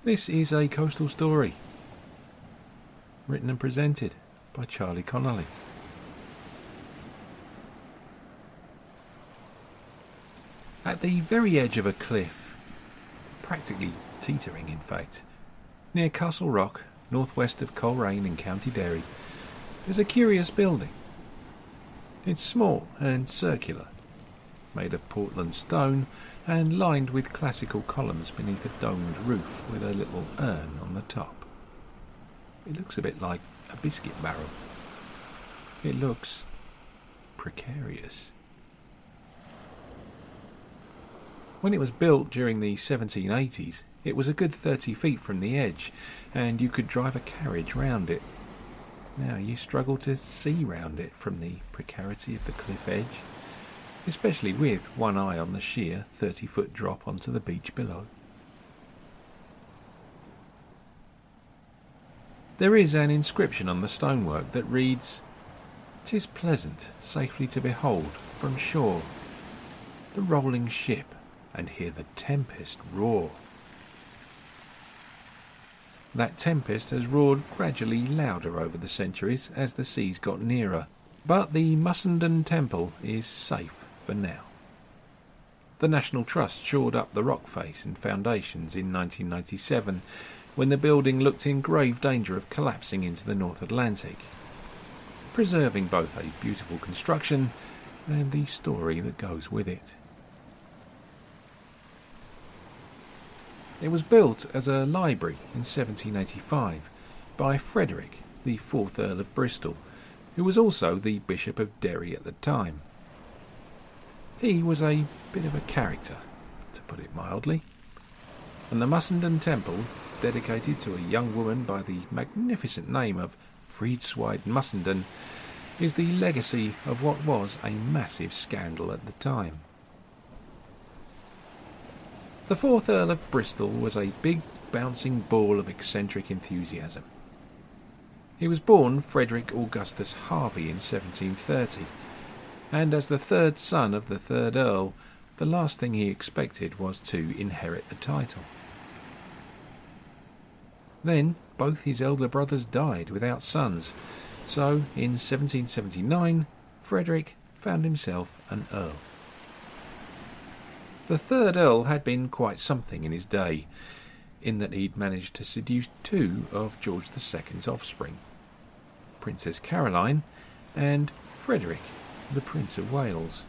This is A Coastal Story, written and presented by Charlie Connolly. At the very edge of a cliff, practically teetering in fact, near Castle Rock, northwest of Coleraine in County Derry, is a curious building. It's small and circular, made of Portland stone and lined with classical columns beneath a domed roof with a little urn on the top. It looks a bit like a biscuit barrel. It looks precarious. When it was built during the 1780s, it was a good 30 feet from the edge, and you could drive a carriage round it. Now you struggle to see round it from the precarity of the cliff edge, especially with one eye on the sheer 30-foot drop onto the beach below. There is an inscription on the stonework that reads, "'Tis pleasant safely to behold from shore the rolling ship and hear the tempest roar." That tempest has roared gradually louder over the centuries as the seas got nearer, but the Mussenden Temple is safe for now. The National Trust shored up the rock face and foundations in 1997 when the building looked in grave danger of collapsing into the North Atlantic, preserving both a beautiful construction and the story that goes with it. It was built as a library in 1785 by Frederick, the 4th Earl of Bristol, who was also the Bishop of Derry at the time. He was a bit of a character, to put it mildly, and the Mussenden Temple, dedicated to a young woman by the magnificent name of Friedswyde Mussenden, is the legacy of what was a massive scandal at the time. The 4th Earl of Bristol was a big, bouncing ball of eccentric enthusiasm. He was born Frederick Augustus Harvey in 1730, and as the third son of the 3rd Earl, the last thing he expected was to inherit the title. Then both his elder brothers died without sons, so in 1779 Frederick found himself an earl. The 3rd Earl had been quite something in his day, in that he'd managed to seduce 2 of George II's offspring, Princess Caroline and Frederick, the Prince of Wales.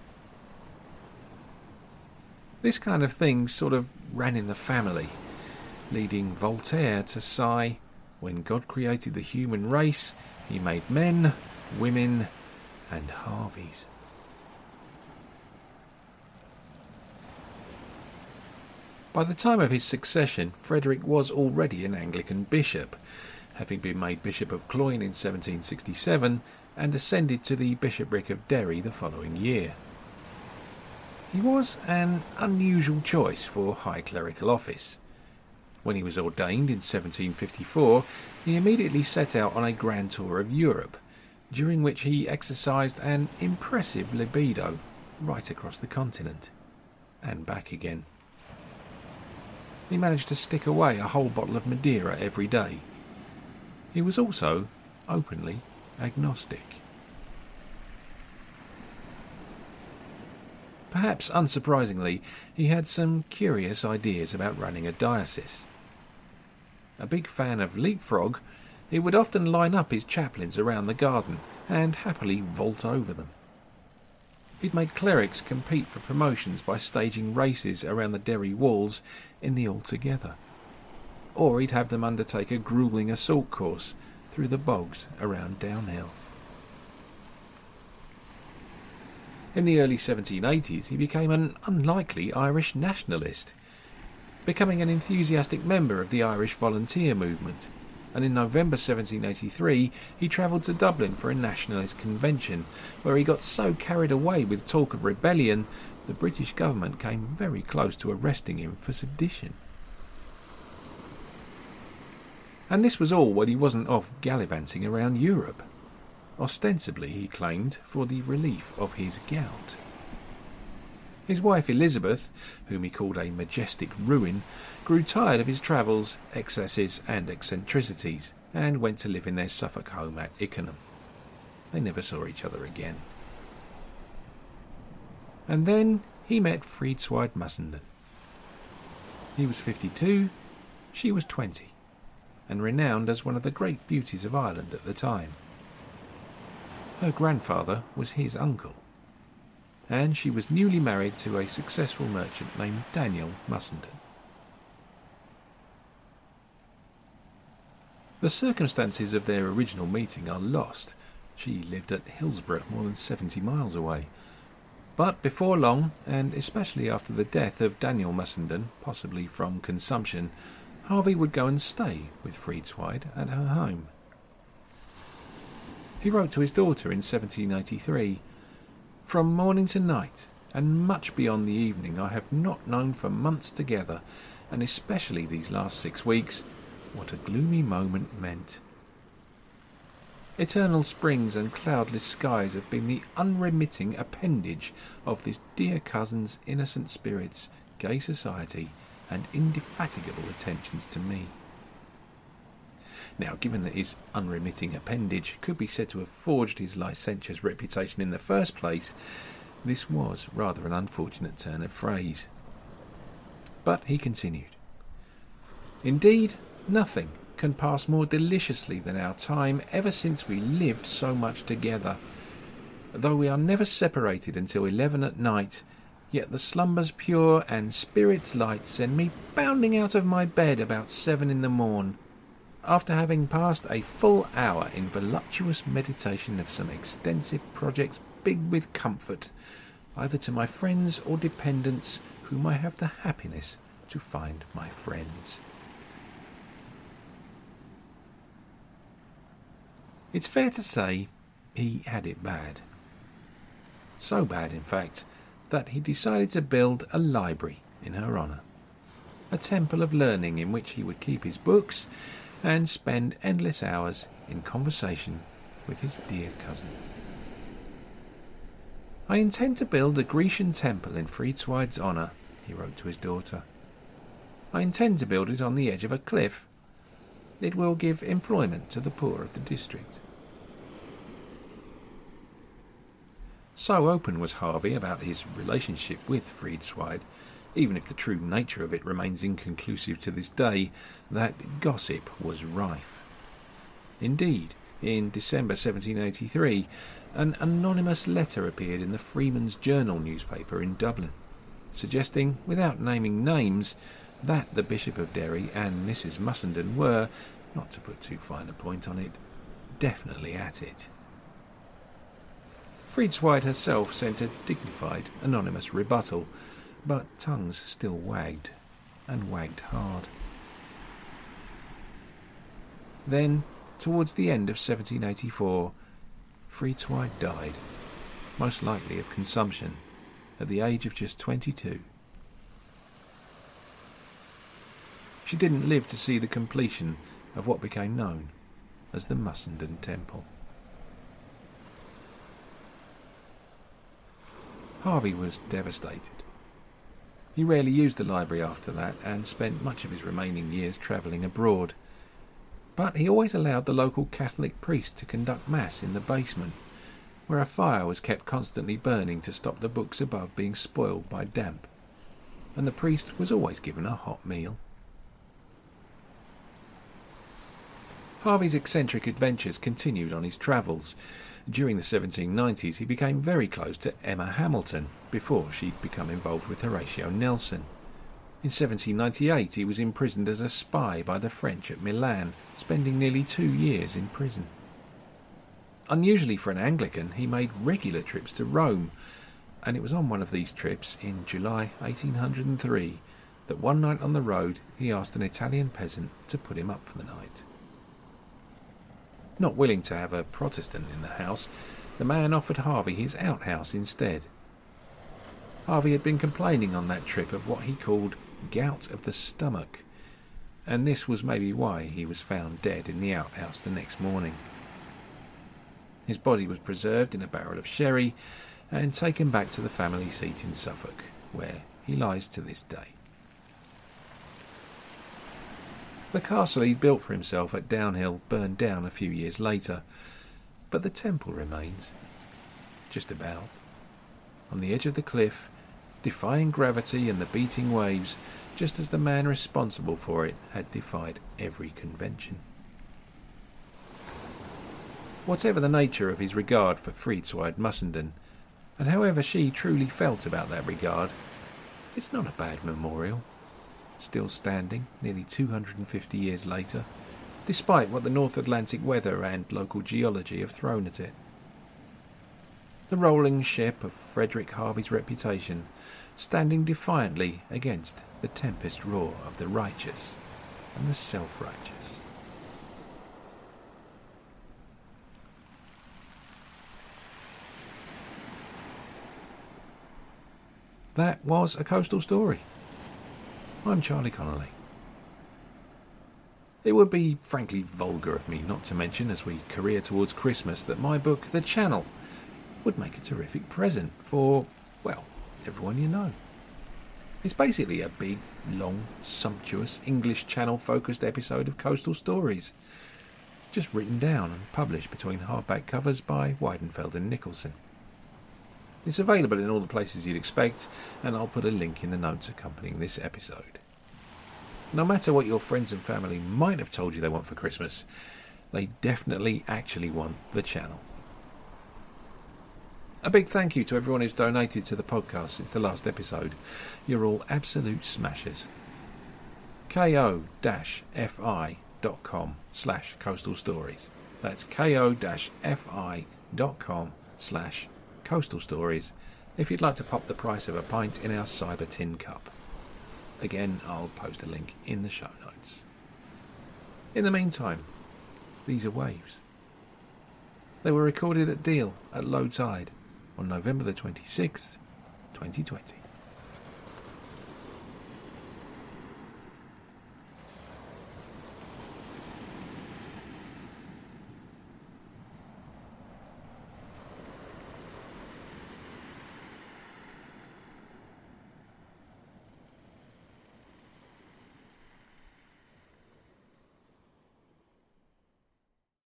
This kind of thing sort of ran in the family, leading Voltaire to sigh, "When God created the human race, he made men, women, and Harveys." By the time of his succession, Frederick was already an Anglican bishop, having been made Bishop of Cloyne in 1767 and ascended to the bishopric of Derry the following year. He was an unusual choice for high clerical office. When he was ordained in 1754, he immediately set out on a grand tour of Europe, during which he exercised an impressive libido right across the continent and back again. He managed to stick away a whole bottle of Madeira every day. He was also openly agnostic. Perhaps unsurprisingly, he had some curious ideas about running a diocese. A big fan of leapfrog, he would often line up his chaplains around the garden and happily vault over them. He'd made clerics compete for promotions by staging races around the Derry walls in the Altogether. Or he'd have them undertake a gruelling assault course through the bogs around Downhill. In the early 1780s, he became an unlikely Irish nationalist, becoming an enthusiastic member of the Irish volunteer movement, and in November 1783 he travelled to Dublin for a nationalist convention, where he got so carried away with talk of rebellion, the British government came very close to arresting him for sedition. And this was all when he wasn't off gallivanting around Europe, ostensibly, he claimed, for the relief of his gout. His wife Elizabeth, whom he called a majestic ruin, grew tired of his travels, excesses and eccentricities, and went to live in their Suffolk home at Ickenham. They never saw each other again. And then he met Friedswyde Mussenden. He was 52, she was 20, and renowned as one of the great beauties of Ireland at the time. Her grandfather was his uncle, and she was newly married to a successful merchant named Daniel Mussenden. The circumstances of their original meeting are lost. She lived at Hillsborough, more than 70 miles away. But before long, and especially after the death of Daniel Mussenden, possibly from consumption, Harvey would go and stay with Friedswyde at her home. He wrote to his daughter in 1783, "From morning to night, and much beyond the evening, I have not known for months together, and especially these last 6 weeks, what a gloomy moment meant. Eternal springs and cloudless skies have been the unremitting appendage of this dear cousin's innocent spirits, gay society, and indefatigable attentions to me." Now, given that his unremitting appendage could be said to have forged his licentious reputation in the first place, this was rather an unfortunate turn of phrase. But he continued, "Indeed, nothing can pass more deliciously than our time ever since we lived so much together. Though we are never separated until 11 at night, yet the slumbers pure and spirits light send me bounding out of my bed about 7 in the morn, after having passed a full hour in voluptuous meditation of some extensive projects big with comfort, either to my friends or dependents, whom I have the happiness to find my friends." It's fair to say he had it bad. So bad, in fact, that he decided to build a library in her honour, a temple of learning in which he would keep his books and spend endless hours in conversation with his dear cousin. "I intend to build a Grecian temple in Friedswyde's honour," he wrote to his daughter. "I intend to build it on the edge of a cliff. It will give employment to the poor of the district." So open was Harvey about his relationship with Friedswyde, even if the true nature of it remains inconclusive to this day, that gossip was rife. Indeed, in December 1783, an anonymous letter appeared in the Freeman's Journal newspaper in Dublin, suggesting, without naming names, that the Bishop of Derry and Mrs. Mussenden were, not to put too fine a point on it, definitely at it. Friedswyde herself sent a dignified, anonymous rebuttal, but tongues still wagged, and wagged hard. Then, towards the end of 1784, Friedswyde died, most likely of consumption, at the age of just 22. She didn't live to see the completion of what became known as the Mussenden Temple. Harvey was devastated. He rarely used the library after that and spent much of his remaining years travelling abroad. But he always allowed the local Catholic priest to conduct Mass in the basement, where a fire was kept constantly burning to stop the books above being spoiled by damp, and the priest was always given a hot meal. Harvey's eccentric adventures continued on his travels. During the 1790s he became very close to Emma Hamilton, before she'd become involved with Horatio Nelson. In 1798 he was imprisoned as a spy by the French at Milan, spending nearly 2 years in prison. Unusually for an Anglican, he made regular trips to Rome, and it was on one of these trips, in July 1803, that one night on the road he asked an Italian peasant to put him up for the night. Not willing to have a Protestant in the house, the man offered Harvey his outhouse instead. Harvey had been complaining on that trip of what he called gout of the stomach, and this was maybe why he was found dead in the outhouse the next morning. His body was preserved in a barrel of sherry and taken back to the family seat in Suffolk, where he lies to this day. The castle he built for himself at Downhill burned down a few years later, but the temple remains. Just about. On the edge of the cliff, defying gravity and the beating waves, just as the man responsible for it had defied every convention. Whatever the nature of his regard for Friedswerd Mussenden, and however she truly felt about that regard, it's not a bad memorial, still standing nearly 250 years later, despite what the North Atlantic weather and local geology have thrown at it. The rolling ship of Frederick Harvey's reputation, standing defiantly against the tempest roar of the righteous and the self-righteous. That was A Coastal Story. I'm Charlie Connolly. It would be frankly vulgar of me not to mention, as we career towards Christmas, that my book, The Channel, would make a terrific present for, well, everyone you know. It's basically a big, long, sumptuous English Channel-focused episode of Coastal Stories, just written down and published between hardback covers by Weidenfeld and Nicholson. It's available in all the places you'd expect, and I'll put a link in the notes accompanying this episode. No matter what your friends and family might have told you they want for Christmas, they definitely actually want The Channel. A big thank you to everyone who's donated to the podcast since the last episode. You're all absolute smashers. ko-fi.com/coastal stories. That's ko-fi.com/coastal stories if you'd like to pop the price of a pint in our Cyber Tin Cup. Again, I'll post a link in the show notes. In the meantime, these are waves. They were recorded at Deal at low tide on November the 26th, 2020.